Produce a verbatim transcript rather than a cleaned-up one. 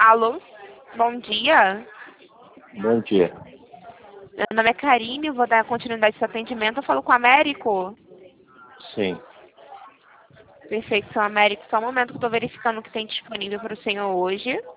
Alô, bom dia. Bom dia. Meu nome é Karine, vou dar continuidade a esse atendimento. Eu falo com o Américo. Sim. Perfeito, seu Américo. Só um momento que eu estou verificando o que tem disponível para o senhor hoje.